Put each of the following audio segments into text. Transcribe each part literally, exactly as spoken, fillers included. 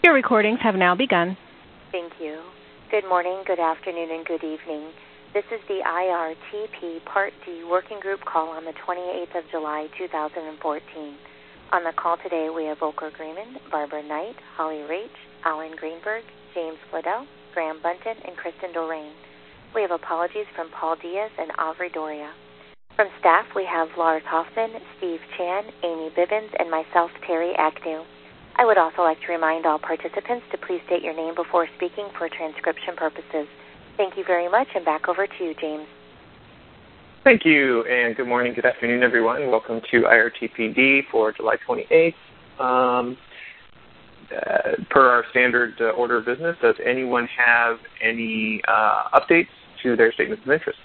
Your recordings have now begun. Thank you. Good morning, good afternoon, and good evening. This is the I R T P Part D Working Group call on the twenty-eighth of July, two thousand fourteen. On the call today, we have Volker Greenman, Barbara Knight, Holly Raich, Alan Greenberg, James Fladell, Graham Bunton, and Kristen Dorraine. We have apologies from Paul Diaz and Aubrey Doria. From staff, we have Lars Hoffman, Steve Chan, Amy Bibbins, and myself, Terry Agnew. I would also like to remind all participants to please state your name before speaking for transcription purposes. Thank you very much, and back over to you, James. Thank you, and good morning, good afternoon, everyone. Welcome to I R T P D for July twenty-eighth. Um, uh, per our standard uh, order of business, does anyone have any uh, updates to their statements of interest?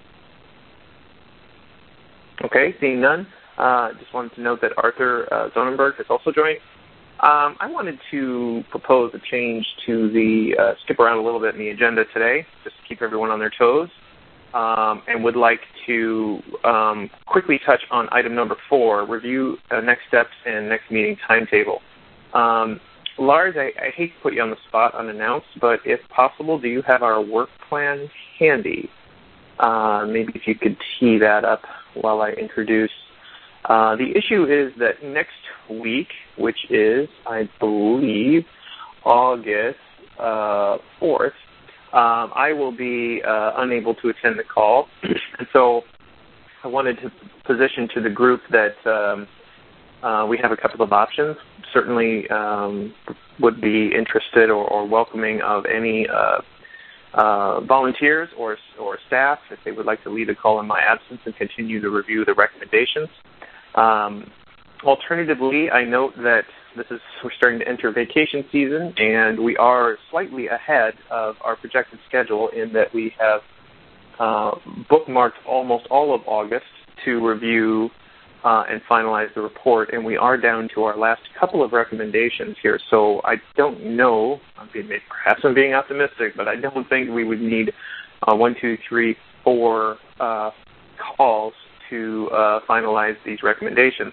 Okay, seeing none, uh, just wanted to note that Arthur uh, Zonenberg has also joined. Um, I wanted to propose a change to the, uh, skip around a little bit in the agenda today, just to keep everyone on their toes, um, and would like to um, quickly touch on item number four, review uh, next steps and next meeting timetable. Um, Lars, I, I hate to put you on the spot unannounced, but if possible, do you have our work plan handy? Uh, maybe if you could tee that up while I introduce. Uh, the issue is that next week, which is, I believe, August uh, fourth, um, I will be uh, unable to attend the call. And so I wanted to position to the group that um, uh, we have a couple of options. Certainly um, would be interested or, or welcoming of any uh, uh, volunteers or, or staff if they would like to lead the call in my absence and continue to review the recommendations. Um, alternatively, I note that this is we're starting to enter vacation season, and we are slightly ahead of our projected schedule in that we have uh, bookmarked almost all of August to review uh, and finalize the report, and we are down to our last couple of recommendations here. So I don't know, I'm being, perhaps I'm being optimistic, but I don't think we would need uh, one, two, three, four uh, calls to uh, finalize these recommendations.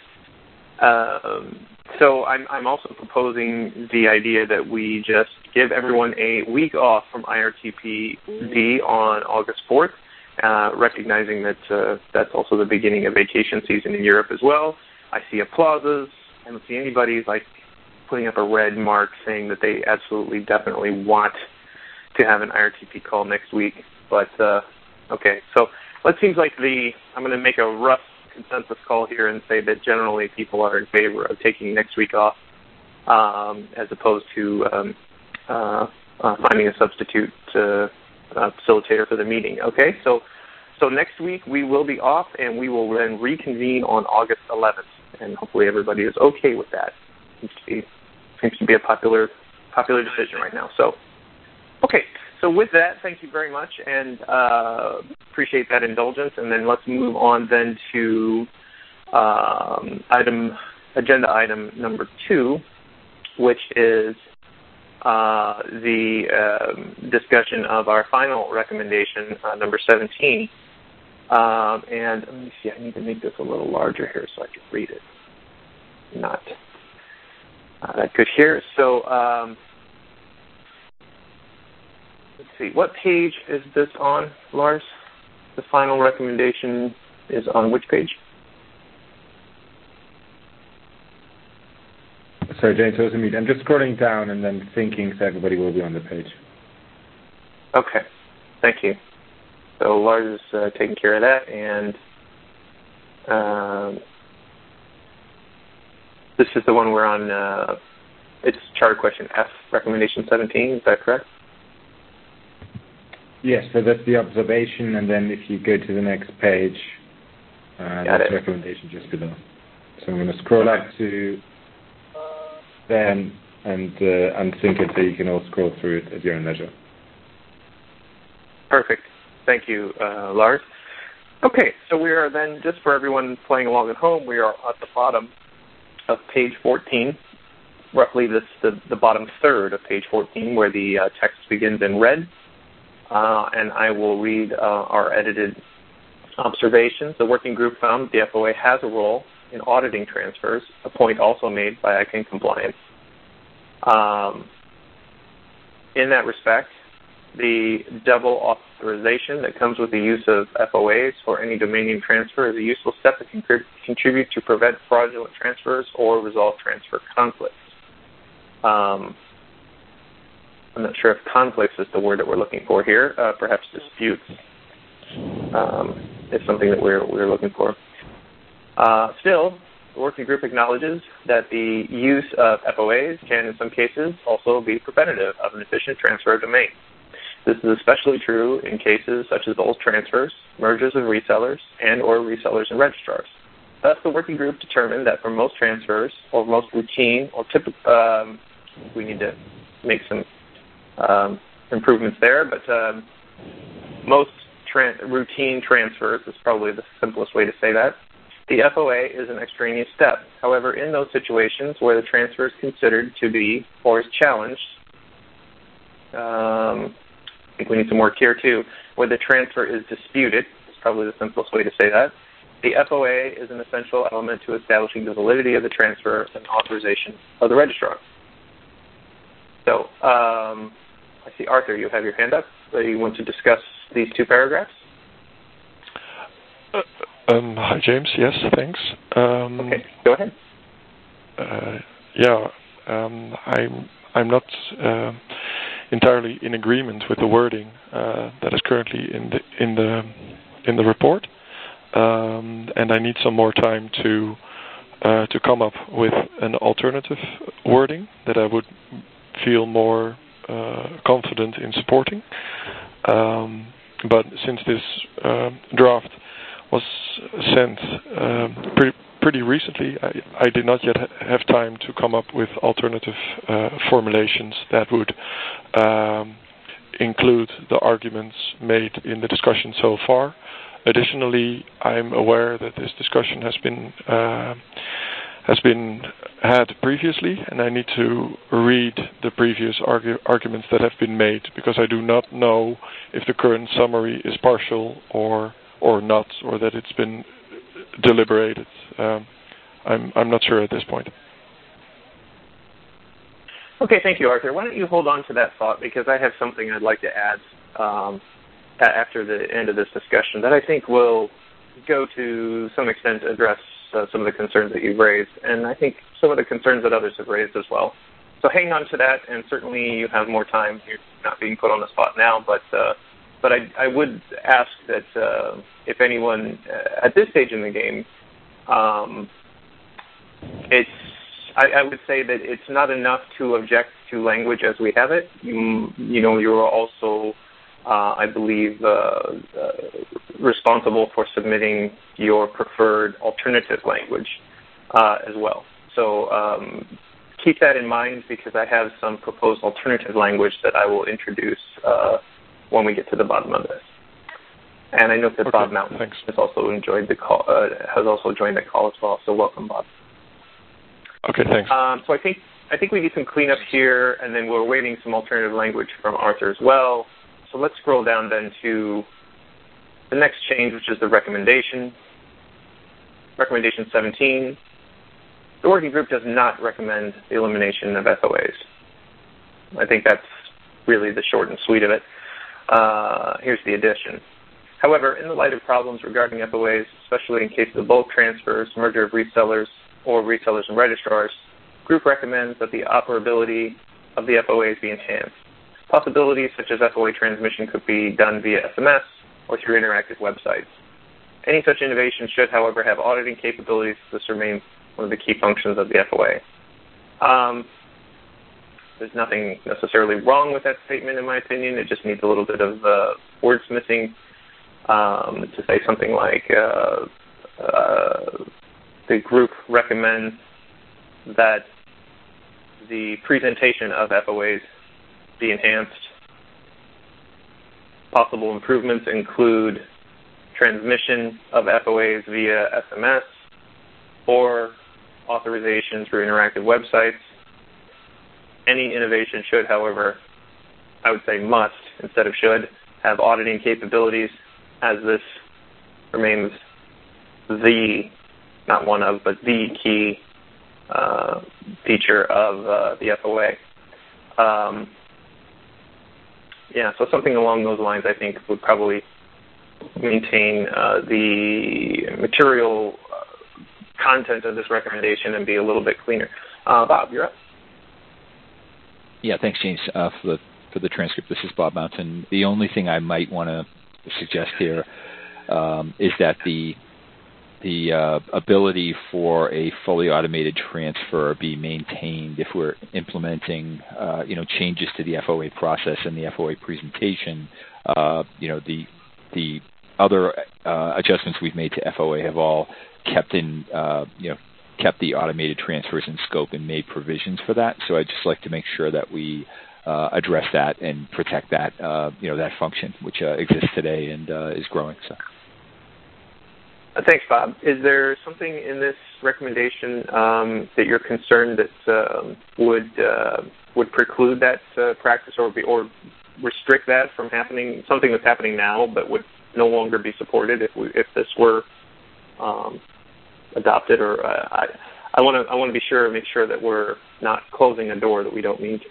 Um, so I'm, I'm also proposing the idea that we just give everyone a week off from I R T P D on August fourth, uh, recognizing that uh, that's also the beginning of vacation season in Europe as well. I see applauses. I don't see anybody like putting up a red mark saying that they absolutely, definitely want to have an I R T P call next week. But, uh, okay, so it seems like the, I'm going to make a rough consensus call here and say that generally people are in favor of taking next week off um, as opposed to um, uh, uh, finding a substitute uh, uh, facilitator for the meeting. Okay, so so next week we will be off and we will then reconvene on August eleventh, and hopefully everybody is okay with that. Seems to be, seems to be a popular popular decision right now. So, okay. So with that, thank you very much, and uh, appreciate that indulgence. And then let's move on then to um, item agenda item number two, which is uh, the uh, discussion of our final recommendation, uh, number seventeen. Um, and let me see, I need to make this a little larger here so I can read it. Not uh, that good here. So. Um, Let's see, what page is this on, Lars? The final recommendation is on which page? Sorry, James, I was in meeting. I'm just scrolling down and then thinking so everybody will be on the page. Okay, thank you. So Lars is uh, taking care of that, and um, this is the one we're on, uh, it's charter question F, recommendation seventeen, is that correct? Yes, so that's the observation, and then if you go to the next page, uh, that's the recommendation just below. So I'm going to scroll up to then and uh, unsync it so you can all scroll through it at your own leisure. Perfect. Thank you, uh, Lars. Okay, so we are then, just for everyone playing along at home, we are at the bottom of page fourteen, roughly this the, the bottom third of page fourteen, where the uh, text begins in red. Uh, and I will read uh, our edited observations. The working group found the F O A has a role in auditing transfers, a point also made by I C A N Compliance. Um, in that respect, the double authorization that comes with the use of F O As for any domain name transfer is a useful step that can contribute to prevent fraudulent transfers or resolve transfer conflicts. Um, I'm not sure if conflicts is the word that we're looking for here. Uh, perhaps disputes um, is something that we're, we're looking for. Uh, still, the working group acknowledges that the use of F O As can, in some cases, also be preventative of an efficient transfer of domain. This is especially true in cases such as bulk transfers, mergers of resellers, and or resellers and registrars. Thus, the working group determined that for most transfers, or most routine, or typical, um, we need to make some um, improvements there, but um, most tra- routine transfers is probably the simplest way to say that. The F O A is an extraneous step. However, in those situations where the transfer is considered to be or is challenged, um, I think we need some work here too, where the transfer is disputed, is probably the simplest way to say that. The F O A is an essential element to establishing the validity of the transfer and authorization of the registrar. So, um, I see, Arthur, you have your hand up. So you want to discuss these two paragraphs? Uh, um, hi, James. Yes, thanks. Um, okay, go ahead. Uh, yeah, um, I'm I'm not uh, entirely in agreement with the wording uh, that is currently in the in the in the report, um, and I need some more time to uh, to come up with an alternative wording that I would feel more uh, confident in supporting. Um, but since this uh, draft was sent um, pretty, pretty recently, I, I did not yet ha- have time to come up with alternative uh, formulations that would um, include the arguments made in the discussion so far. Additionally, I'm aware that this discussion has been uh, has been had previously, and I need to read the previous argu- arguments that have been made, because I do not know if the current summary is partial or or not, or that it's been deliberated. Um, I'm I'm not sure at this point. Okay, thank you, Arthur. Why don't you hold on to that thought, because I have something I'd like to add um, after the end of this discussion that I think will go to some extent address uh, some of the concerns that you've raised, and I think some of the concerns that others have raised as well. So hang on to that, and certainly you have more time. You're not being put on the spot now, but uh, but I, I would ask that uh, if anyone uh, at this stage in the game, um, it's I, I would say that it's not enough to object to language as we have it. You, you know, you're also, uh, I believe, uh, uh, responsible for submitting your preferred alternative language uh, as well. So um, keep that in mind, because I have some proposed alternative language that I will introduce uh, when we get to the bottom of this. And I know that okay, Bob Mountain thanks. has also enjoyed the call, uh, has also joined the call as well. So welcome, Bob. Okay, thanks. Um, so I think I think we need some cleanup here, and then we're awaiting some alternative language from Arthur as well. So let's scroll down then to the next change, which is the recommendation. Recommendation seventeen. The working group does not recommend the elimination of F O As. I think that's really the short and sweet of it. Uh, here's the addition. However, in the light of problems regarding F O As, especially in case of bulk transfers, merger of resellers, or resellers and registrars, group recommends that the operability of the F O As be enhanced. Possibilities such as F O A transmission could be done via S M S or through interactive websites. Any such innovation should, however, have auditing capabilities. This remains one of the key functions of the F O A. Um, there's nothing necessarily wrong with that statement, in my opinion. It just needs a little bit of uh, wordsmithing um, to say something like uh, uh, the group recommends that the presentation of F O As be enhanced. Possible improvements include transmission of F O As via S M S or authorization through interactive websites. Any innovation should, however, I would say must, instead of should, have auditing capabilities, as this remains the not one of, but the key uh, feature of uh, the F O A. Um, yeah, so something along those lines, I think, would probably maintain uh, the material uh, content of this recommendation and be a little bit cleaner. Uh, Bob, you're up. Yeah, thanks, James, uh, for the for the transcript. This is Bob Mountain. The only thing I might want to suggest here um, is that the the uh, ability for a fully automated transfer be maintained if we're implementing, uh, you know, changes to the F O A process and the F O A presentation. Uh, you know, the the other uh, adjustments we've made to F O A have all kept in, uh, you know, kept the automated transfers in scope and made provisions for that. So I'd just like to make sure that we uh, address that and protect that, uh, you know, that function which uh, exists today and uh, is growing. So. Uh, thanks, Bob. Is there something in this recommendation um, that you're concerned that uh, would uh, would preclude that uh, practice or be, or restrict that from happening? Something that's happening now, but would no longer be supported if we, if this were um, adopted? Or uh, I I want to I want to be sure make sure that we're not closing a door that we don't need to.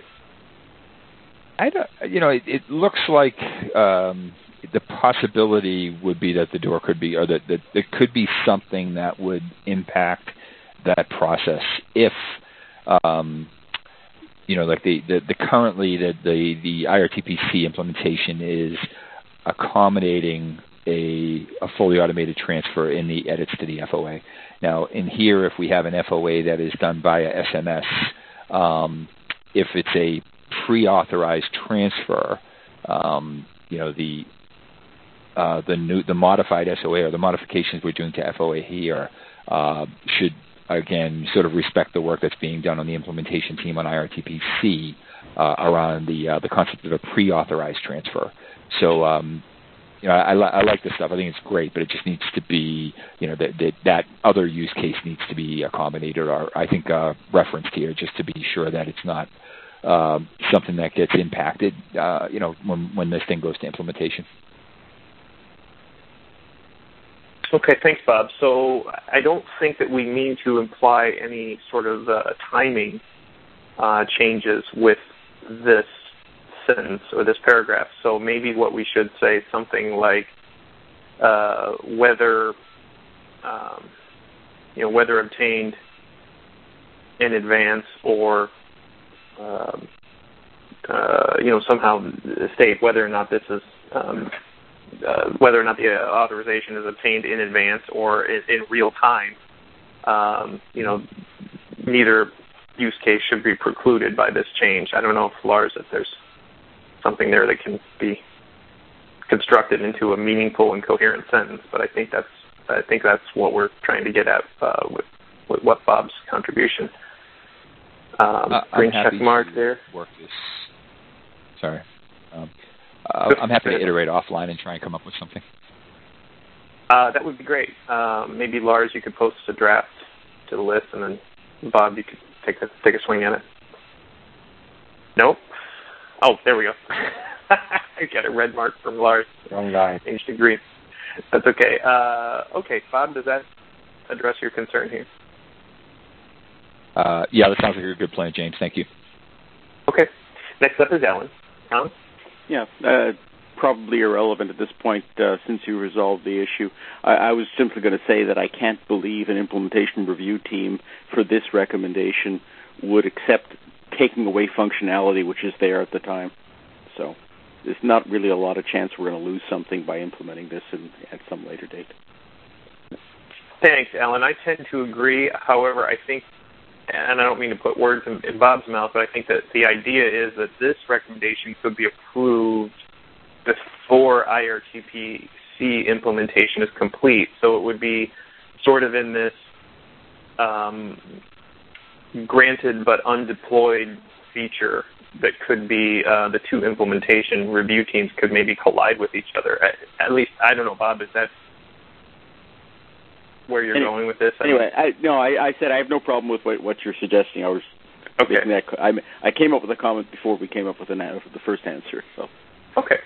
I don't. You know, it, it looks like. Um, The possibility would be that the door could be, or that, that there could be something that would impact that process if, um, you know, like the, the, the currently the, the, the I R T P C implementation is accommodating a, a fully automated transfer in the edits to the F O A. Now, in here, if we have an F O A that is done via S M S, um, if it's a pre-authorized transfer, um, you know, the Uh, the new, the modified S O A or the modifications we're doing to F O A here uh, should, again, sort of respect the work that's being done on the implementation team on I R T P C uh, around the uh, the concept of a pre-authorized transfer. So, um, you know, I, I like this stuff. I think it's great, but it just needs to be, you know, that that, that other use case needs to be accommodated or, I think, uh, referenced here just to be sure that it's not uh, something that gets impacted, uh, you know, when, when this thing goes to implementation. Okay, thanks, Bob. So I don't think that we mean to imply any sort of uh, timing uh, changes with this sentence or this paragraph. So maybe what we should say is something like uh, whether, um, you know, whether obtained in advance or, uh, uh, you know, somehow state whether or not this is. Um, Uh, whether or not the uh, authorization is obtained in advance or in, in real time, um, you know, neither use case should be precluded by this change. I don't know, if Lars, if there's something there that can be constructed into a meaningful and coherent sentence, but I think that's I think that's what we're trying to get at uh, with, with what Bob's contribution. Um, uh, green check mark there. Work this. Sorry. Um, Uh, I'm happy to iterate offline and try and come up with something. Uh, that would be great. Um, maybe Lars, you could post a draft to the list, and then Bob, you could take a take a swing at it. Nope. Oh, there we go. I got a red mark from Lars. Wrong guy. Changed to green. That's okay. Uh, okay, Bob, does that address your concern here? Uh, yeah, that sounds like a good plan, James. Thank you. Okay. Next up is Alan. Alan? Yeah, uh, probably irrelevant at this point uh, since you resolved the issue. I, I was simply going to say that I can't believe an implementation review team for this recommendation would accept taking away functionality which is there at the time. So there's not really a lot of chance we're going to lose something by implementing this in, at some later date. Thanks, Alan. I tend to agree. However, I think, and I don't mean to put words in, in Bob's mouth, but I think that the idea is that this recommendation could be approved before I R T P C implementation is complete. So it would be sort of in this um, granted but undeployed feature that could be uh, the two implementation review teams could maybe collide with each other. At, at least, I don't know, Bob, is that where you're anyway, going with this? I anyway, I, no, I, I said I have no problem with what, what you're suggesting. I was okay. That, I, I came up with a comment before we came up with an, the first answer. So okay.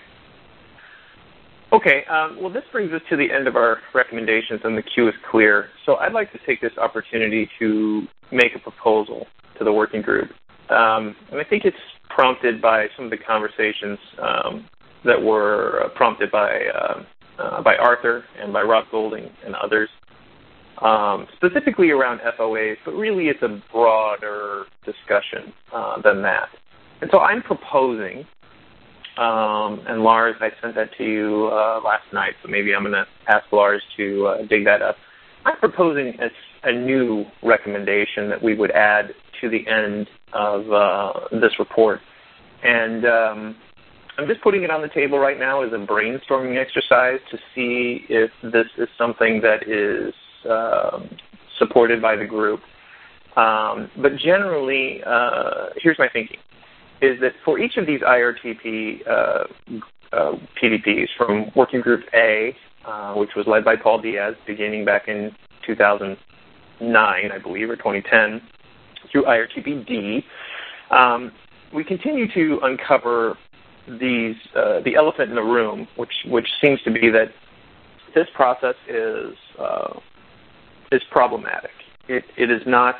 Okay. Um, well, this brings us to the end of our recommendations, and the queue is clear. So I'd like to take this opportunity to make a proposal to the working group, um, and I think it's prompted by some of the conversations um, that were prompted by uh, uh, by Arthur and by Rob Golding and others, um, specifically around F O As, but really it's a broader discussion uh, than that. And so I'm proposing, um, and Lars, I sent that to you uh, last night, so maybe I'm going to ask Lars to uh, dig that up. I'm proposing a, a new recommendation that we would add to the end of uh, this report. And um, I'm just putting it on the table right now as a brainstorming exercise to see if this is something that is uh, supported by the group. Um, but generally, uh, here's my thinking, is that for each of these I R T P uh, uh, P D Ps, from Working Group A, uh, which was led by Paul Diaz, beginning back in two thousand nine, I believe, or twenty ten, through I R T P D, um, we continue to uncover these uh, the elephant in the room, which which seems to be that this process is uh, is problematic. It it is not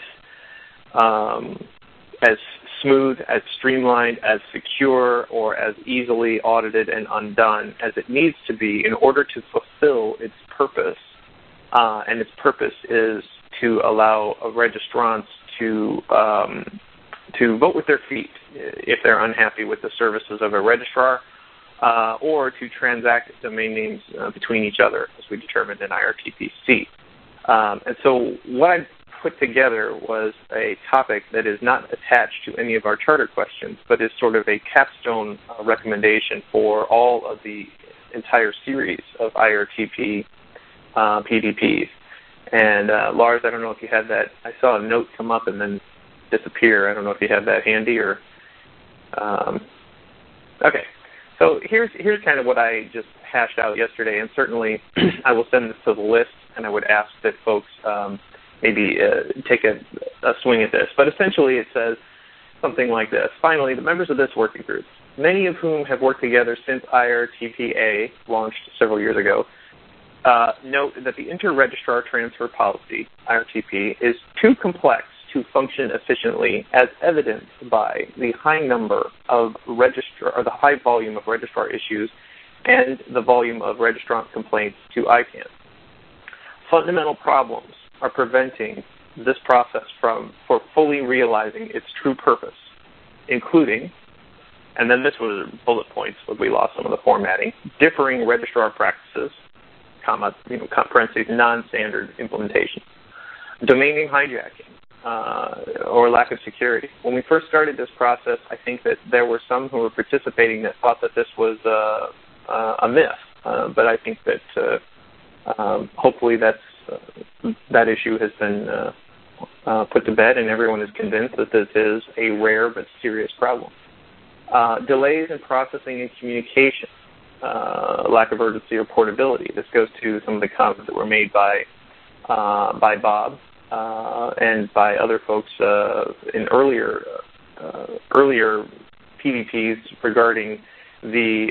um, as smooth, as streamlined, as secure, or as easily audited and undone as it needs to be in order to fulfill its purpose. Uh, and its purpose is to allow registrants to um, to vote with their feet if they're unhappy with the services of a registrar, uh, or to transact domain names uh, between each other, as we determined in I R T P C. Um, and so what I put together was a topic that is not attached to any of our charter questions, but is sort of a capstone uh, recommendation for all of the entire series of I R T P uh, P D Ps. And uh, Lars, I don't know if you had that. I saw a note come up and then disappear. I don't know if you have that handy or. Um, okay, so here's here's kind of what I just hashed out yesterday, and certainly I will send this to the list, and I would ask that folks um, maybe uh, take a, a swing at this. But essentially, it says something like this: finally, the members of this working group, many of whom have worked together since I R T P A launched several years ago, Uh, note that the inter-registrar transfer policy, I R T P, is too complex to function efficiently, as evidenced by the high number of registrar, or the high volume of registrar issues and the volume of registrant complaints to I CANN. Fundamental problems are preventing this process from for fully realizing its true purpose, including, and then this was bullet points, but we lost some of the formatting, differing registrar practices, comma, you know, parentheses, non-standard implementation, domain name hijacking, uh, or lack of security. When we first started this process, I think that there were some who were participating that thought that this was uh, uh, a myth, uh, but I think that uh, um, hopefully that's, uh, that issue has been uh, uh, put to bed and everyone is convinced that this is a rare but serious problem. Uh, delays in processing and communication. Uh, lack of urgency or portability. This goes to some of the comments that were made by uh, by Bob uh, and by other folks uh, in earlier uh, earlier P D Ps regarding the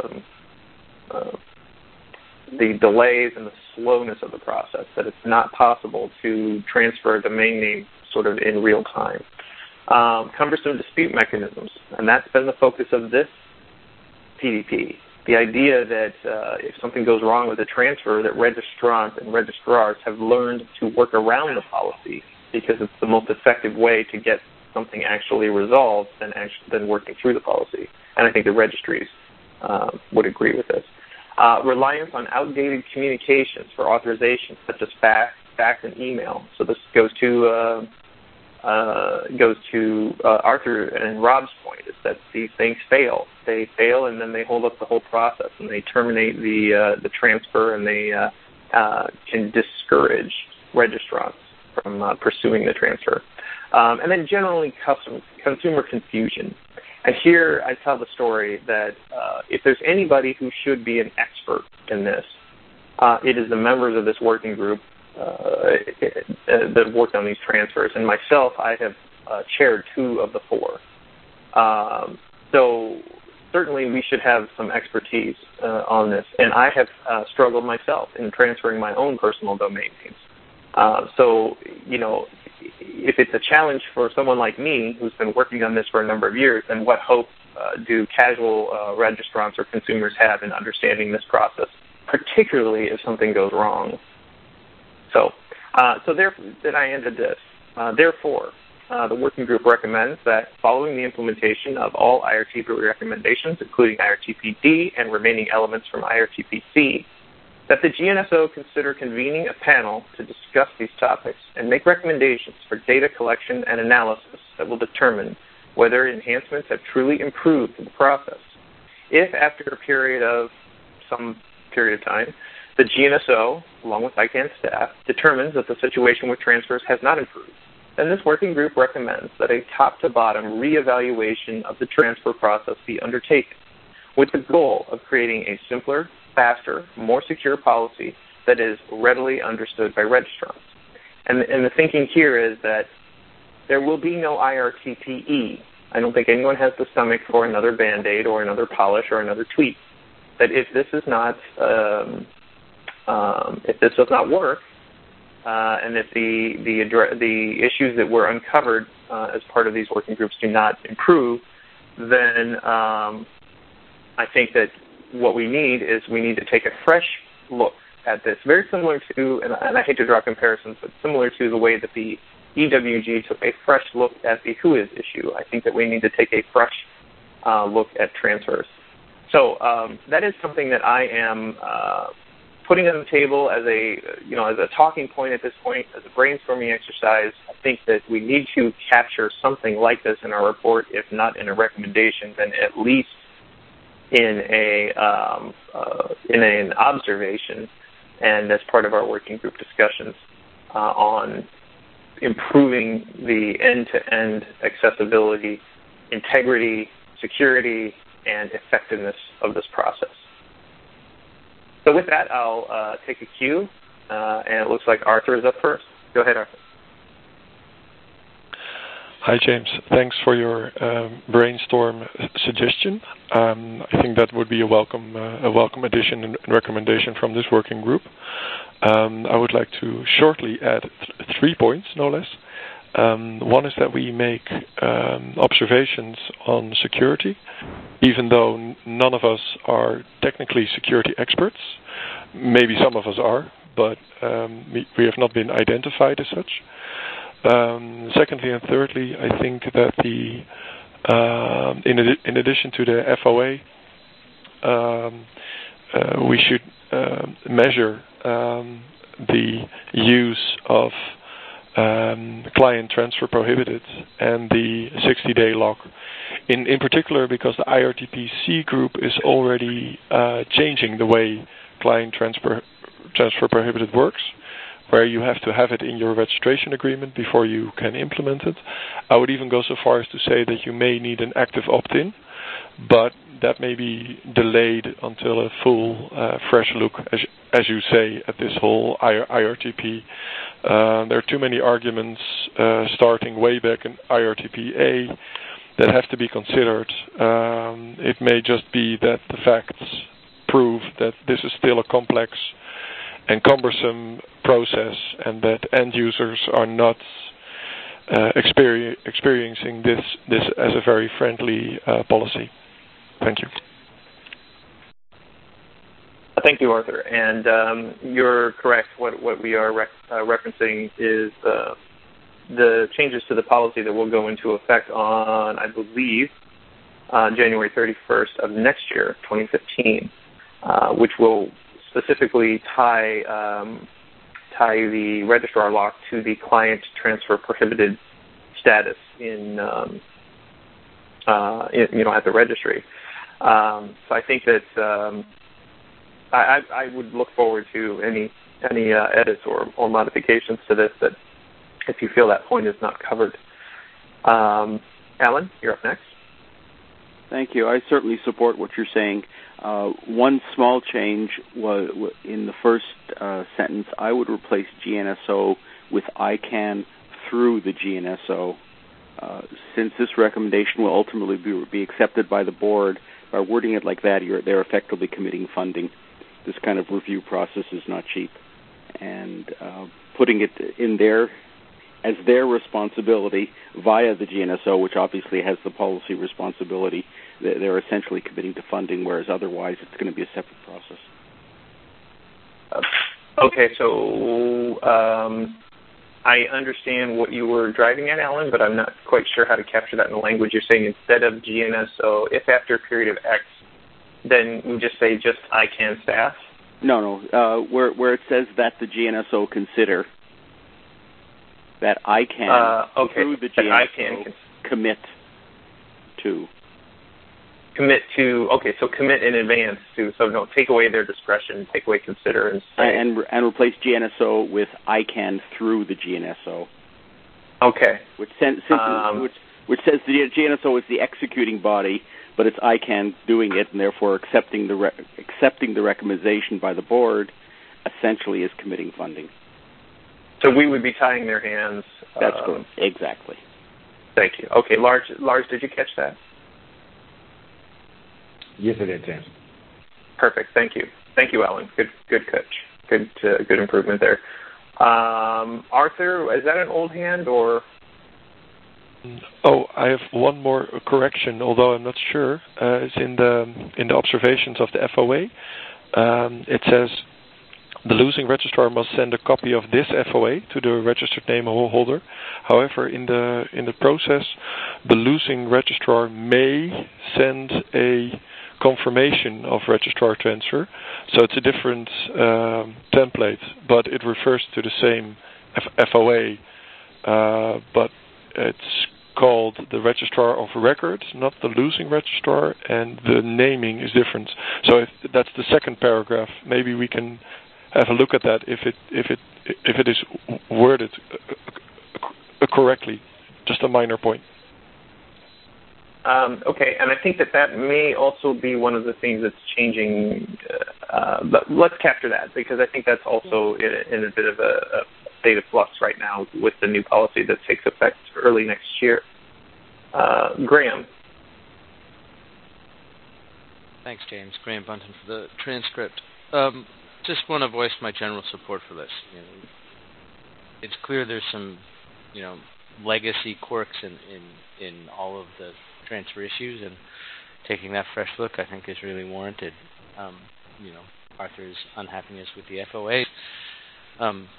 uh, uh, the delays and the slowness of the process. That it's not possible to transfer a domain name sort of in real time. Um, cumbersome dispute mechanisms, and that's been the focus of this P D P. The idea that uh, if something goes wrong with a transfer, that registrants and registrars have learned to work around the policy because it's the most effective way to get something actually resolved than, actually, than working through the policy. And I think the registries uh, would agree with this. Uh, reliance on outdated communications for authorization, such as fax, fax and email. So this goes to uh, uh, goes to uh, Arthur and Rob's point, is that these things fail. They fail, and then they hold up the whole process, and they terminate the uh, the transfer, and they uh, uh, can discourage registrants from uh, pursuing the transfer. Um, and then generally custom, consumer confusion. And here I tell the story that uh, if there's anybody who should be an expert in this, uh, it is the members of this working group uh, that have worked on these transfers. And myself, I have uh, chaired two of the four. Um, so certainly we should have some expertise uh, on this. And I have uh, struggled myself in transferring my own personal domain names. Uh, so, you know, if it's a challenge for someone like me who's been working on this for a number of years, then what hope uh, do casual uh, registrants or consumers have in understanding this process, particularly if something goes wrong? So, uh, so there, then I ended this. Uh, therefore, uh, the working group recommends that following the implementation of all I R T P recommendations, including I R T P D and remaining elements from I R T P C, that the G N S O consider convening a panel to discuss these topics and make recommendations for data collection and analysis that will determine whether enhancements have truly improved the process. If, after a period of some period of time, the G N S O, along with I CANN staff, determines that the situation with transfers has not improved, then this working group recommends that a top-to-bottom reevaluation of the transfer process be undertaken, with the goal of creating a simpler, faster, more secure policy that is readily understood by registrants. And, and the thinking here is that there will be no I R T P E. I don't think anyone has the stomach for another Band-Aid or another polish or another tweak. That if this is not, um, um, if this does not work, uh, and if the the the issues that were uncovered uh, as part of these working groups do not improve, then um, I think that what we need is we need to take a fresh look at this, very similar to, and I hate to draw comparisons, but similar to the way that the E W G took a fresh look at the Who Is issue. I think that we need to take a fresh uh, look at transfers. So um, that is something that I am uh, putting on the table as a, you know, as a talking point at this point, as a brainstorming exercise. I think that we need to capture something like this in our report, if not in a recommendation, then at least in a um, uh, in an observation and as part of our working group discussions uh, on improving the end-to-end accessibility, integrity, security, and effectiveness of this process. So with that, I'll uh, take a cue, uh, and it looks like Arthur is up first. Go ahead, Arthur. Hi, James. Thanks for your um, brainstorm suggestion. Um, I think that would be a welcome uh, a welcome addition and recommendation from this working group. Um, I would like to shortly add th- three points, no less. Um, one is that we make um, observations on security, even though n- none of us are technically security experts. Maybe some of us are, but um, we, we have not been identified as such. Um, secondly and thirdly, I think that the uh, in, ad- in addition to the F O A, um, uh, we should uh, measure um, the use of um, client transfer prohibited and the sixty-day lock. In in particular, because the I R T P C group is already uh, changing the way client transfer transfer prohibited works, where you have to have it in your registration agreement before you can implement it. I would even go so far as to say that you may need an active opt-in, but that may be delayed until a full, uh, fresh look, as, as you say, at this whole I R T P. Uh, there are too many arguments uh, starting way back in I R T P A that have to be considered. Um, it may just be that the facts prove that this is still a complex and cumbersome process, and that end users are not uh, experi- experiencing this this as a very friendly uh, policy. Thank you. Thank you, Arthur. And um, you're correct. What what we are rec- uh, referencing is uh, the changes to the policy that will go into effect on, I believe, uh, January thirty-first of next year, twenty fifteen, uh, which will specifically tie um, tie the registrar lock to the client transfer prohibited status in, um, uh, in you know, at the registry. Um, so I think that um, I, I would look forward to any any uh, edits or, or modifications to this that if you feel that point is not covered. Um, Alan, you're up next. Thank you. I certainly support what you're saying. Uh, one small change was in the first uh, sentence. I would replace G N S O with I CANN through the G N S O. Uh, since this recommendation will ultimately be, be accepted by the board, by wording it like that, you're, they're effectively committing funding. This kind of review process is not cheap. And uh, putting it in there as their responsibility via the G N S O, which obviously has the policy responsibility. They're essentially committing to funding, whereas otherwise it's going to be a separate process. Uh, okay, so um, I understand what you were driving at, Alan, but I'm not quite sure how to capture that in the language. You're saying instead of G N S O, if after a period of X, then we just say just I C A N staff? No, no. Uh, where where it says that the G N S O consider that I C A N uh, okay. through the G N S O I C A N commit to. Commit to, okay, so commit in advance to, so no, take away their discretion, take away consider. And say, and, and replace G N S O with I C A N through the G N S O. Okay. Which, sen- um, which, which says the G N S O is the executing body, but it's I C A N doing it, and therefore accepting the re- accepting the recommendation by the board essentially is committing funding. So we would be tying their hands. That's um, correct. Exactly. Thank you. Okay, Lars, Lars, did you catch that? Yes, I did, James. Perfect. Thank you. Thank you, Alan. Good, good catch. Good, uh, good improvement there. Um, Arthur, is that an old hand or? Oh, I have one more correction, although I'm not sure. Uh, it's in the in the observations of the F O A. Um, it says the losing registrar must send a copy of this F O A to the registered name holder. However, in the in the process, the losing registrar may send a confirmation of registrar transfer. So it's a different um, template, but it refers to the same F- FOA, uh, but it's called the registrar of records, not the losing registrar, and the naming is different. So if that's the second paragraph. Maybe we can have a look at that if it if it if it is worded correctly. Just a minor point. Um, okay, and I think that that may also be one of the things that's changing, uh, but let's capture that because I think that's also in, in a bit of a, a state of flux right now with the new policy that takes effect early next year. Uh, Graham. Thanks, James. Graham Bunton for the transcript. Um, just want to voice my general support for this. You know, it's clear there's some, you know, legacy quirks in, in, in all of the transfer issues, and taking that fresh look, I think, is really warranted. Um, you know, Arthur's unhappiness with the F O A, um,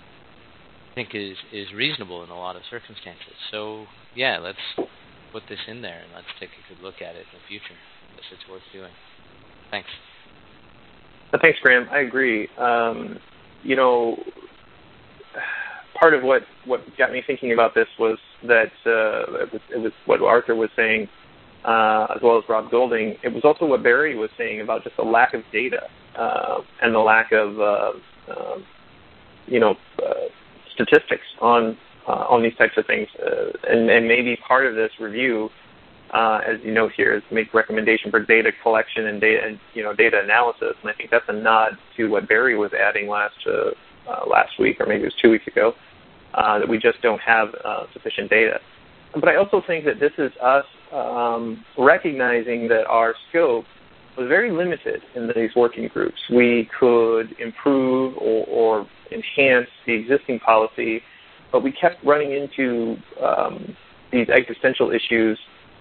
I think, is is reasonable in a lot of circumstances. So, yeah, let's put this in there and let's take a good look at it in the future. If it's worth doing. Thanks. Thanks, Graham. I agree. Um, you know, part of what, what got me thinking about this was that uh, it, was, it was what Arthur was saying, uh, as well as Rob Golding. It was also what Barry was saying about just the lack of data uh, and the lack of, uh, uh, you know, uh, statistics on uh, on these types of things. Uh, and, and maybe part of this review, uh, as you note here, is make recommendation for data collection and data, and, you know, data analysis. And I think that's a nod to what Barry was adding last uh, uh, last week, or maybe it was two weeks ago. Uh, that we just don't have uh, sufficient data. But I also think that this is us um, recognizing that our scope was very limited in these working groups. We could improve or, or enhance the existing policy, but we kept running into um, these existential issues.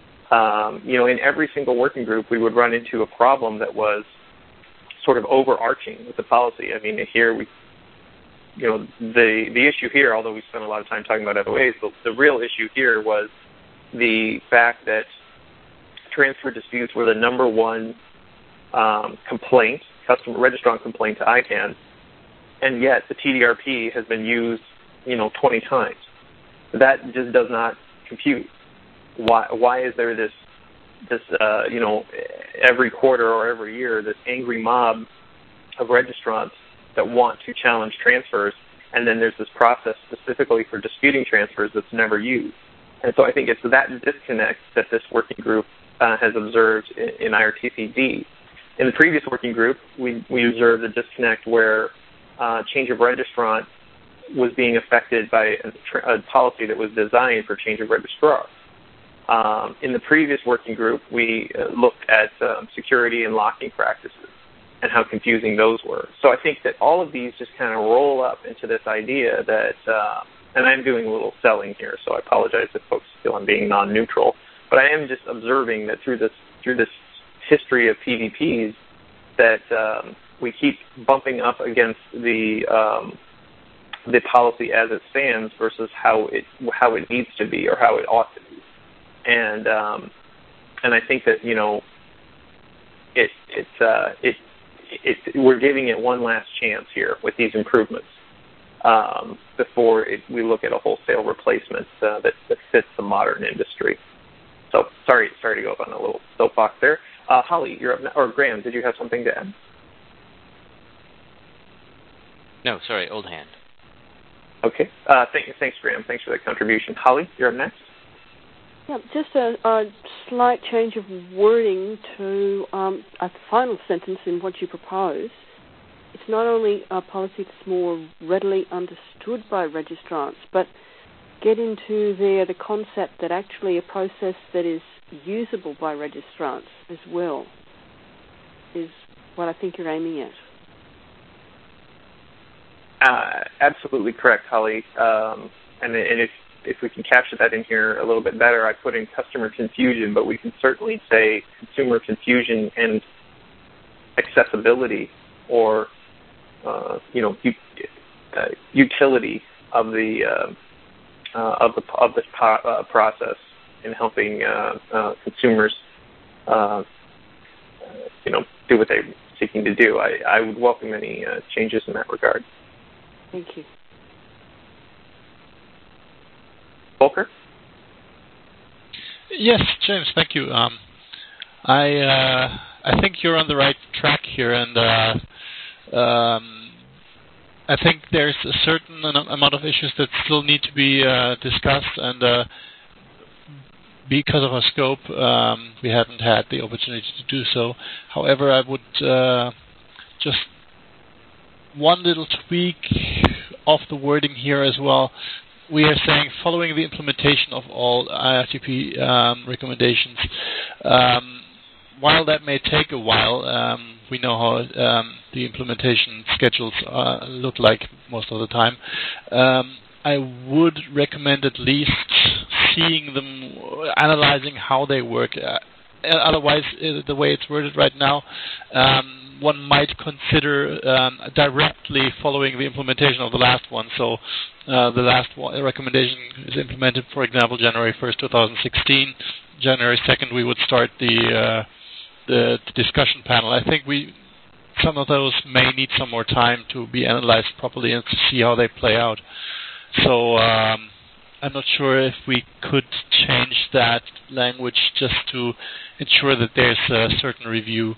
Um, you know, in every single working group, we would run into a problem that was sort of overarching with the policy. I mean, here we You know, the the issue here, although we spent a lot of time talking about F O As, the, the real issue here was the fact that transfer disputes were the number one um, complaint, customer registrant complaint to I C A N, and yet the T D R P has been used, you know, twenty times. That just does not compute. Why why is there this this uh, you know, every quarter or every year this angry mob of registrants that want to challenge transfers, and then there's this process specifically for disputing transfers that's never used. And so I think it's that disconnect that this working group uh, has observed in, in I R T C D. In the previous working group, we, we observed a disconnect where uh, change of registrant was being affected by a, a policy that was designed for change of registrar. Um, in the previous working group, we uh, looked at um, security and locking practices and how confusing those were. So I think that all of these just kind of roll up into this idea that uh, and I'm doing a little selling here, so I apologize if folks feel I'm being non-neutral, but I am just observing that through this through this history of P V Ps that um, we keep bumping up against the um, the policy as it stands versus how it how it needs to be or how it ought to be, and um, and I think that you know it it uh, it, it we're giving it one last chance here with these improvements um, before it, we look at a wholesale replacement uh, that, that fits the modern industry. So sorry sorry to go up on a little soapbox there. Uh, Holly, you're up, or Graham, did you have something to add? No, sorry, old hand. Okay. Uh, thank, thanks, Graham. Thanks for that contribution. Holly, you're up next. Yeah, just a, a slight change of wording to um, a final sentence in what you propose. It's not only a policy that's more readily understood by registrants, but get into there the concept that actually a process that is usable by registrants as well is what I think you're aiming at. Uh, absolutely correct, Holly. Um, and, and if if we can capture that in here a little bit better, I put in customer confusion, but we can certainly say consumer confusion and accessibility, or uh, you know, u- uh, utility of the uh, uh, of the of this po- uh, process in helping uh, uh, consumers, uh, you know, do what they're seeking to do. I, I would welcome any uh, changes in that regard. Thank you. Volker? Yes, James, thank you. Um, I uh, I think you're on the right track here, and uh, um, I think there's a certain amount of issues that still need to be uh, discussed, and uh, because of our scope, um, we haven't had the opportunity to do so. However, I would uh, just one little tweak of the wording here as well. We are saying following the implementation of all I R T P um, recommendations. Um, while that may take a while, um, we know how um, the implementation schedules uh, look like most of the time. Um, I would recommend at least seeing them, analyzing how they work. Uh, otherwise, uh, the way it's worded right now, um, one might consider um, directly following the implementation of the last one. So uh, the last one, recommendation is implemented, for example, January first, twenty sixteen. January second, we would start the, uh, the discussion panel. I think we some of those may need some more time to be analyzed properly and to see how they play out. So um, I'm not sure if we could change that language just to ensure that there's a certain review.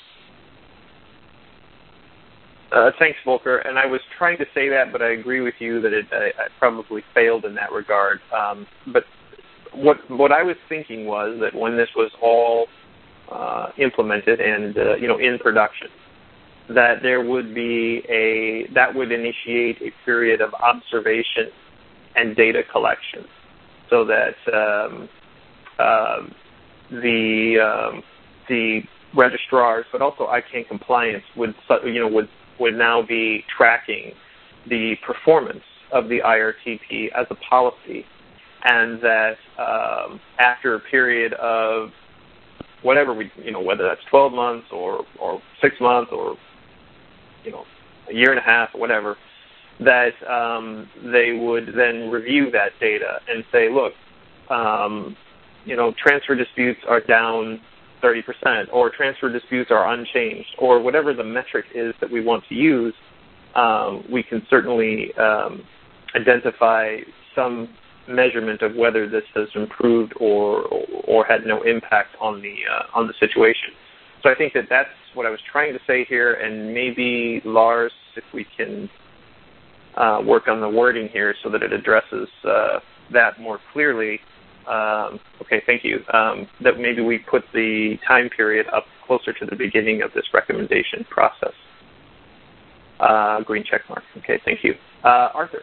Uh, thanks, Volker. And I was trying to say that, but I agree with you that it I, I probably failed in that regard. Um, but what what I was thinking was that when this was all uh, implemented and uh, you know in production, that there would be a that would initiate a period of observation and data collection, so that um, uh, the um, the registrars, but also I CANN compliance would you know would would now be tracking the performance of the I R T P as a policy, and that um, after a period of whatever we you know whether that's twelve months or or six months or you know a year and a half or whatever, that um, they would then review that data and say, look, um, you know, transfer disputes are down thirty percent, or transfer disputes are unchanged, or whatever the metric is that we want to use. Um, we can certainly um, identify some measurement of whether this has improved or or, or had no impact on the uh, on the situation. So I think that that's what I was trying to say here, and maybe Lars, if we can uh, work on the wording here so that it addresses uh, that more clearly. Um, okay, thank you. Um, that maybe we put the time period up closer to the beginning of this recommendation process. Uh, green check mark. Okay, thank you. Uh, Arthur.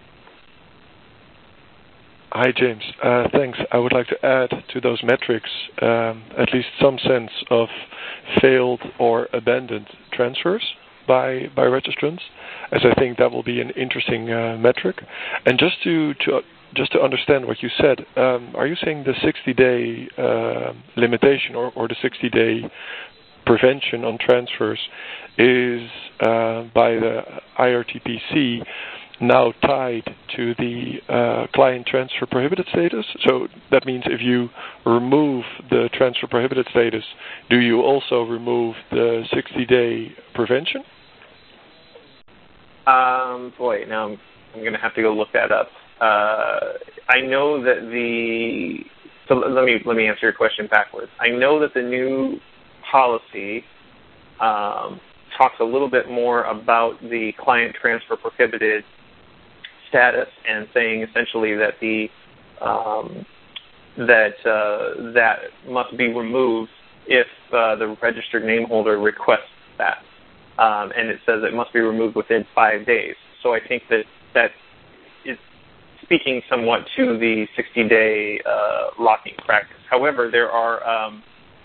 Hi, James. Uh, thanks. I would like to add to those metrics um, at least some sense of failed or abandoned transfers. by by registrants, as I think that will be an interesting uh, metric. And just to to just to understand what you said, um, are you saying the sixty-day uh, limitation or, or the sixty-day prevention on transfers is uh, by the I R T P C now tied to the uh, client transfer prohibited status? So that means if you remove the transfer prohibited status, do you also remove the sixty-day prevention? Um, boy, now I'm, I'm going to have to go look that up. Uh, I know that the so let me let me answer your question backwards. I know that the new policy um, talks a little bit more about the client transfer prohibited status and saying essentially that the um, that uh, that must be removed if uh, the registered name holder requests that, um, and it says it must be removed within five days. So I think that that is speaking somewhat to the sixty-day uh, locking practice. However, there are um,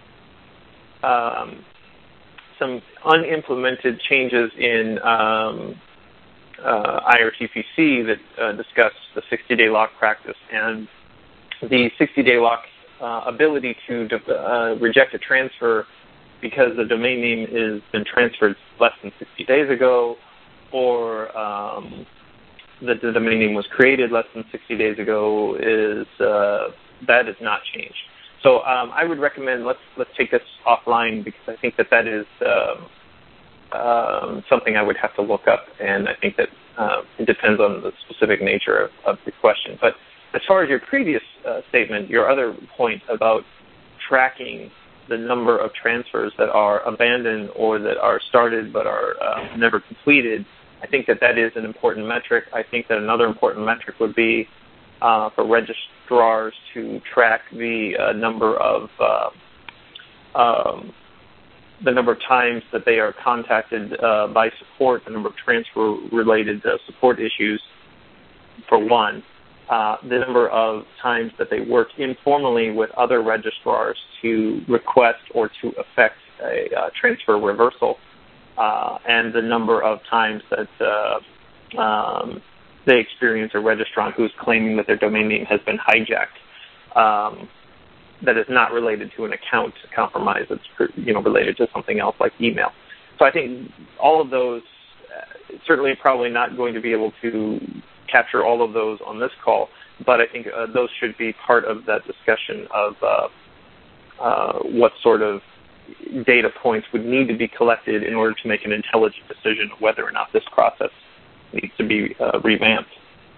um, some unimplemented changes in um, uh, I R T P C that uh, discuss the sixty-day lock practice, and the sixty-day lock uh, ability to uh, reject a transfer because the domain name has been transferred less than sixty days ago, or um, that the domain name was created less than sixty days ago, is uh, that is not changed. So um, I would recommend let's let's take this offline, because I think that that is um, um, something I would have to look up, and I think that uh, it depends on the specific nature of, of the question. But as far as your previous uh, statement, your other point about tracking the number of transfers that are abandoned or that are started but are uh, never completed, I think that that is an important metric. I think that another important metric would be uh, for registrars to track the uh, number of uh, um, the number of times that they are contacted uh, by support, the number of transfer-related uh, support issues, for one. Uh, the number of times that they work informally with other registrars to request or to effect a uh, transfer reversal, uh, and the number of times that uh, um, they experience a registrant who's claiming that their domain name has been hijacked, um, that is not related to an account compromise. It's you know related to something else like email. So I think all of those, uh, certainly probably not going to be able to capture all of those on this call, but I think uh, those should be part of that discussion of uh, uh, what sort of data points would need to be collected in order to make an intelligent decision of whether or not this process needs to be uh, revamped.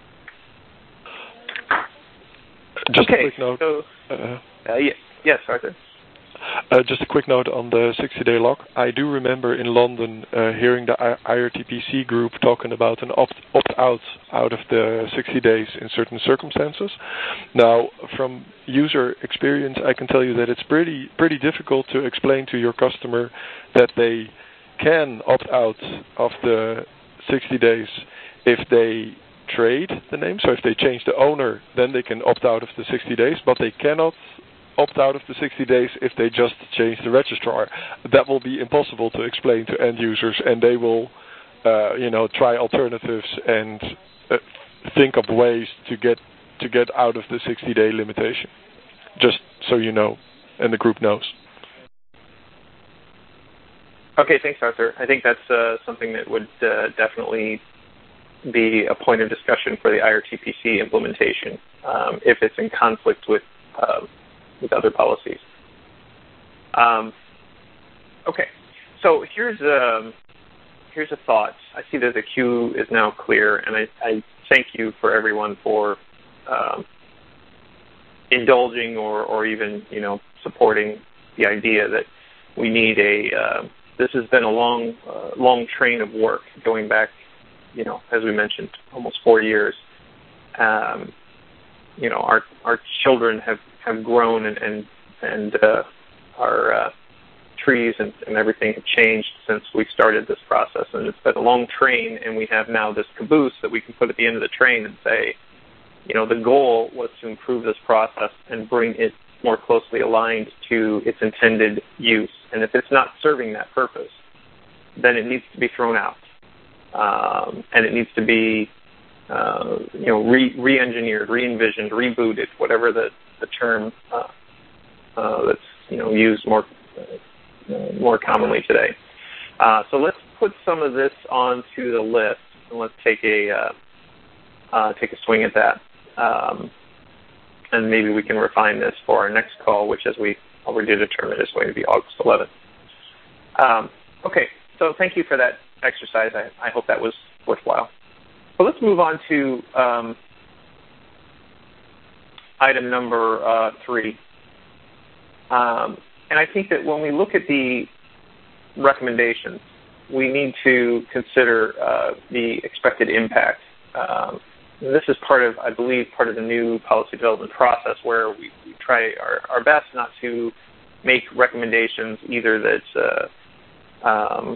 Just okay, a quick note. So, uh, uh, yeah, yes, Arthur. Uh, just a quick note on the sixty-day lock. I do remember in London uh, hearing the I R T P C group talking about an opt- opt-out out of the sixty days in certain circumstances. Now, from user experience, I can tell you that it's pretty pretty difficult to explain to your customer that they can opt out of the sixty days if they trade the name. So if they change the owner, then they can opt out of the sixty days, but they cannot opt out of the sixty days if they just change the registrar. That will be impossible to explain to end users, and they will, uh, you know, try alternatives and uh, think of ways to get to get out of the sixty-day limitation. Just so you know, and the group knows. Okay, thanks, Arthur. I think that's uh, something that would uh, definitely be a point of discussion for the I R T P C implementation um, if it's in conflict with uh, with other policies. Um, okay, so here's a, here's a thought. I see that the queue is now clear, and I, I thank you for everyone for um, indulging or, or even, you know, supporting the idea that we need a, uh, this has been a long, uh, long train of work going back, you know, as we mentioned, almost four years. Um, you know, our, our children have have grown and and, and uh, our uh, trees and, and everything have changed since we started this process. And it's been a long train, and we have now this caboose that we can put at the end of the train and say, you know, the goal was to improve this process and bring it more closely aligned to its intended use. And if it's not serving that purpose, then it needs to be thrown out, um, and it needs to be uh, you know re- re-engineered, re-envisioned, rebooted, whatever the the term uh, uh, that's you know used more uh, more commonly today. Uh, so let's put some of this onto the list, and let's take a uh, uh, take a swing at that, um, and maybe we can refine this for our next call, which, as we already determined, is going to be August eleventh. Um, okay, so thank you for that exercise. I, I hope that was worthwhile. So let's move on to um, item number uh, three. Um, and I think that when we look at the recommendations, we need to consider uh, the expected impact. Um, this is part of, I believe, part of the new policy development process, where we, we try our, our best not to make recommendations either that uh, um,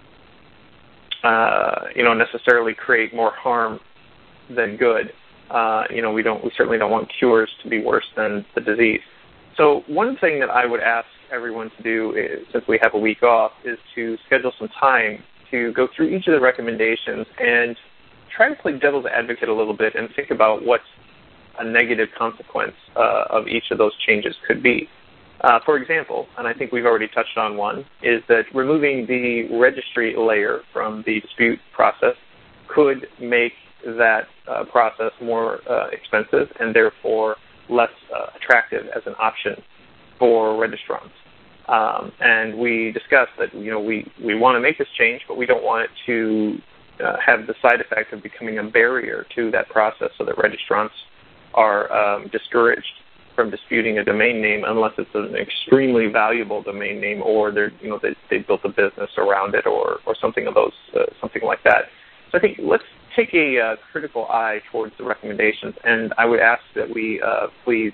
uh, you know necessarily create more harm than good. Uh, you know, we don't we certainly don't want cures to be worse than the disease. So one thing that I would ask everyone to do, is, since we have a week off, is to schedule some time to go through each of the recommendations and try to play devil's advocate a little bit and think about what a negative consequence uh, of each of those changes could be. Uh, for example, and I think we've already touched on one, is that removing the registry layer from the dispute process could make that uh, process more uh, expensive and therefore less uh, attractive as an option for registrants. Um, and we discussed that, you know, we, we want to make this change, but we don't want it to uh, have the side effect of becoming a barrier to that process, so that registrants are um, discouraged from disputing a domain name unless it's an extremely valuable domain name, or they're, you know, they, they built a business around it, or, or something of those, uh, something like that. So I think let's take a uh, critical eye towards the recommendations, and I would ask that we uh, please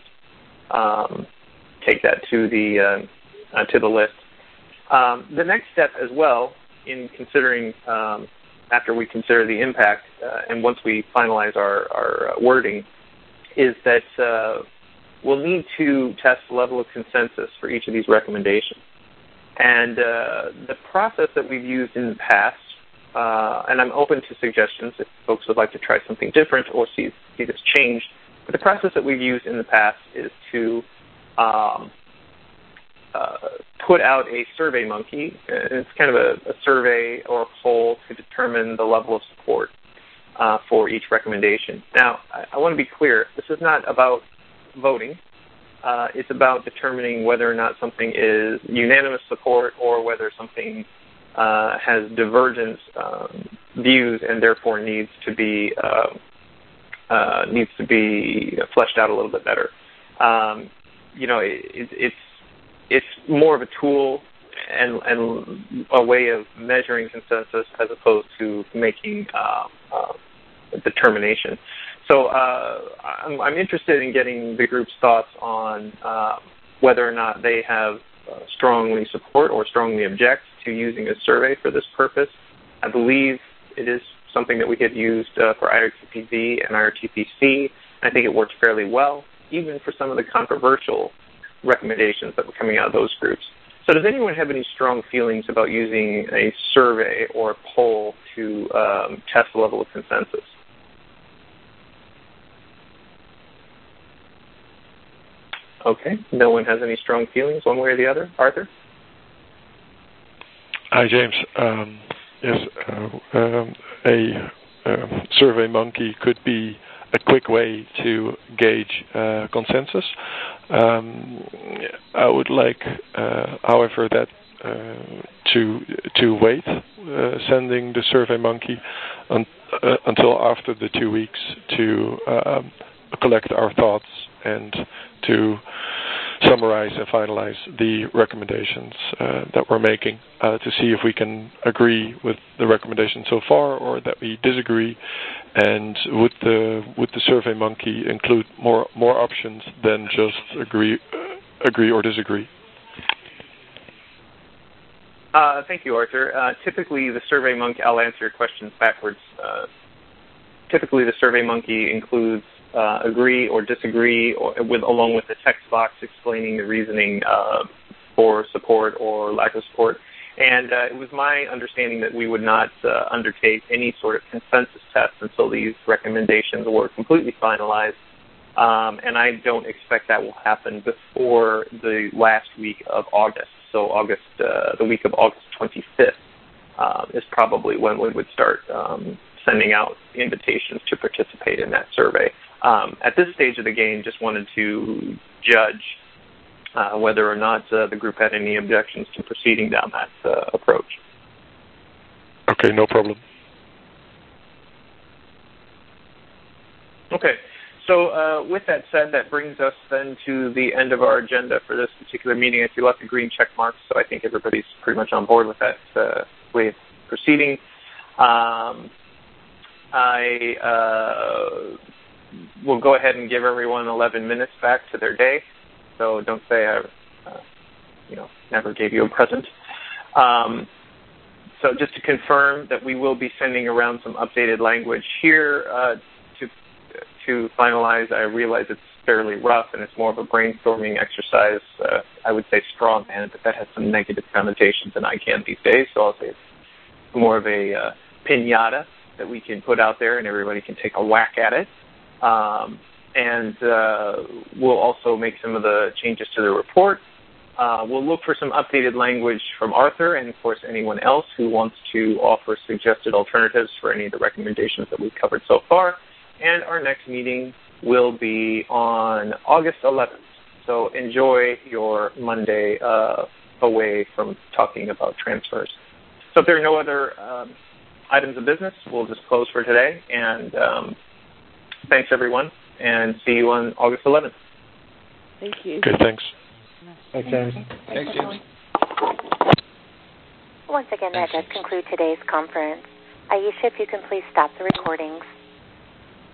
um, take that to the uh, uh, to the list. Um, the next step as well, in considering um, after we consider the impact, uh, and once we finalize our, our uh, wording, is that uh, we'll need to test the level of consensus for each of these recommendations. And uh, the process that we've used in the past, uh, and I'm open to suggestions if folks would like to try something different or see, see this changed, but the process that we've used in the past is to um, uh, put out a survey monkey. It's kind of a, a survey or a poll to determine the level of support uh, for each recommendation. Now, I, I want to be clear, this is not about voting. Uh, it's about determining whether or not something is unanimous support or whether something uh, has divergent um, views and therefore needs to be uh, uh, needs to be fleshed out a little bit better. Um, you know, it, it, it's it's more of a tool and, and a way of measuring consensus as opposed to making uh, uh, a determination. So uh, I'm, I'm interested in getting the group's thoughts on uh, whether or not they have uh, strongly support or strongly object to using a survey for this purpose. I believe it is something that we had used uh, for I R T P V and I R T P C. I think it worked fairly well, even for some of the controversial recommendations that were coming out of those groups. So does anyone have any strong feelings about using a survey or a poll to um, test the level of consensus? Okay, no one has any strong feelings one way or the other. Arthur? Hi, James. Um, yes, uh, um, a uh, survey monkey could be a quick way to gauge uh, consensus. Um, I would like, uh, however, that uh, to to wait uh, sending the survey monkey un, uh, until after the two weeks to um, collect our thoughts and to summarize and finalize the recommendations uh, that we're making uh, to see if we can agree with the recommendation so far or that we disagree, and would the would the survey monkey include more more options than just agree uh, agree or disagree? Uh, thank you, Arthur. Uh, typically, the survey monkey, I'll answer your questions backwards. Uh, typically, the survey monkey includes Uh, agree or disagree, or with along with the text box explaining the reasoning uh, for support or lack of support. And uh, it was my understanding that we would not uh, undertake any sort of consensus test until these recommendations were completely finalized. Um, and I don't expect that will happen before the last week of August. So August, uh, the week of August twenty-fifth uh, is probably when we would start um, sending out invitations to participate in that survey. Um, at this stage of the game, just wanted to judge uh, whether or not uh, the group had any objections to proceeding down that uh, approach. Okay, no problem. Okay. So uh, with that said, that brings us then to the end of our agenda for this particular meeting. If you left the green check marks, so I think everybody's pretty much on board with that uh, way of proceeding. Um, I uh, will go ahead and give everyone eleven minutes back to their day. So don't say I, uh, you know, never gave you a present. Um, so just to confirm that we will be sending around some updated language here. Uh, to to finalize, I realize it's fairly rough and it's more of a brainstorming exercise. Uh, I would say straw man, but that has some negative connotations than I can these days. So I'll say it's more of a uh, piñata that we can put out there and everybody can take a whack at it. Um, and uh, we'll also make some of the changes to the report. Uh, we'll look for some updated language from Arthur and, of course, anyone else who wants to offer suggested alternatives for any of the recommendations that we've covered so far. And our next meeting will be on August eleventh. So enjoy your Monday uh, away from talking about transfers. So if there are no other um, items of business, we'll just close for today. And um, thanks, everyone, and see you on August eleventh. Thank you. Okay, thanks. Thanks, James. Thanks, James. Once again, that does conclude today's conference. Aisha, if you can please stop the recordings.